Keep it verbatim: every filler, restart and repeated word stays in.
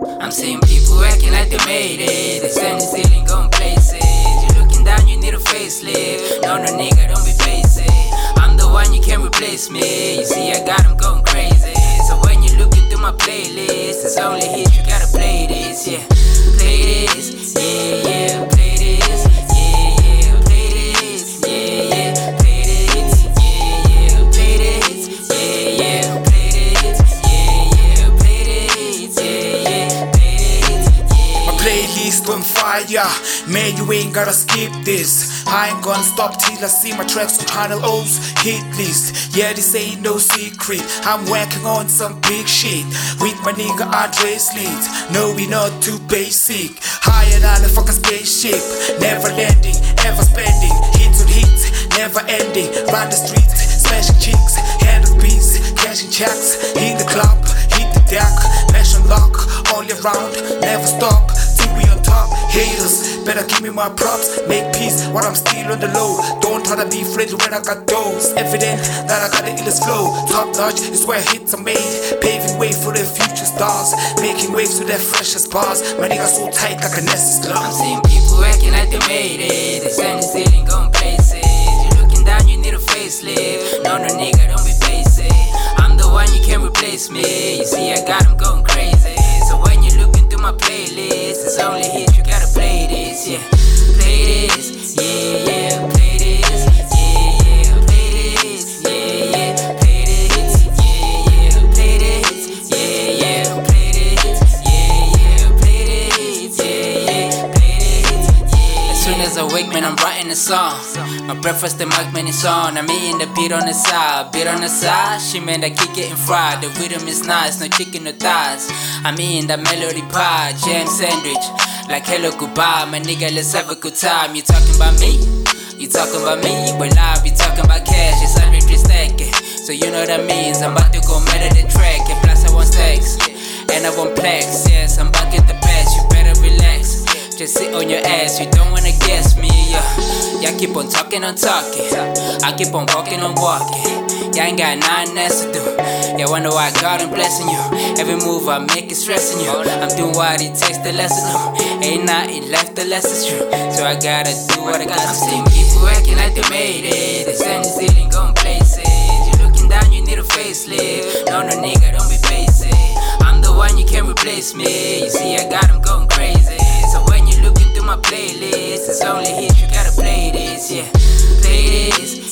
I'm seeing people acting like they made it. They standing still and going places. You looking down, you need a facelift. No, no nigga, don't be basic. I'm the one, you can't replace me. You see, I got them going crazy. So when you looking through my playlist, it's only hits, you gotta play this, yeah. Play this, yeah, yeah, play this, yeah, yeah, play this, yeah, yeah, play this, yeah, yeah, play this, yeah, yeah, play this, yeah, yeah, play this, yeah, yeah, play this, yeah. My playlist on fire, man, you ain't gotta skip this. I ain't gonna stop till I see my tracks on Channel O's hit list. Yeah, this ain't no secret, I'm working on some big shit with my nigga Andre Slate. No, we not too basic, higher than a fucking spaceship. Never landing, ever spending, hits on hits, never ending. Run the streets, smashing chicks, handle beats, cashing checks. Hit the club, hit the deck, mash and lock, all around, never stop till we on top. Haters, better give me my props, make peace while I'm still on the low. Don't try to be friends when I got those. Evident that I got the illest flow. Top notch is where hits are made, paving way for the future stars, making waves to their freshest bars. My nigga so tight like a Nessus glove. I'm seeing people acting like they made it. They standing still and going places. You looking down, you need a facelift. No, no nigga, don't be basic. I'm the one, you can't replace me. You see, I got them going crazy. So when you looking through my playlist, it's only hits, you gotta play this, yeah. Play this, yeah, yeah, play this, yeah, yeah, play this, yeah, yeah, play this, yeah, yeah, play this, yeah, yeah, play this, yeah, yeah, play this, yeah, yeah, play this, yeah. As soon as I wake, man, I'm writing a song. My breakfast, the mic, man, it's on. I'm eating the beat on the side, beat on the side. She man, I keep getting fried. The rhythm is nice, no chicken, no thighs. I'm eating that melody pie, jam sandwich. Like hello, goodbye, my nigga, let's have a good time. You talking about me? You talking about me? Well, I be talking about cash, it's one hundred stack it. So you know what that means, I'm about to go meta the track. And plus I want stacks, and I want plaques. Yes, I'm back at the best, you better relax. Just sit on your ass, you don't wanna guess me, yeah. Y'all keep on talking, on talking, I keep on walking, on walking. Y'all ain't got nothing else to do. Y'all wonder why God ain't blessing you. Every move I make is stressing you. I'm doing what it takes, the lesson do. Ain't nothing left, the lesson's true. So I gotta do what I gotta do. I'm seeing people acting like they made it. They standing still and going places. You looking down, you need a facelift. No, no nigga, don't be basic. I'm the one, you can't replace me. You see, I got them going crazy. So when you looking through my playlist, it's only hits, you gotta play this, yeah. Play this.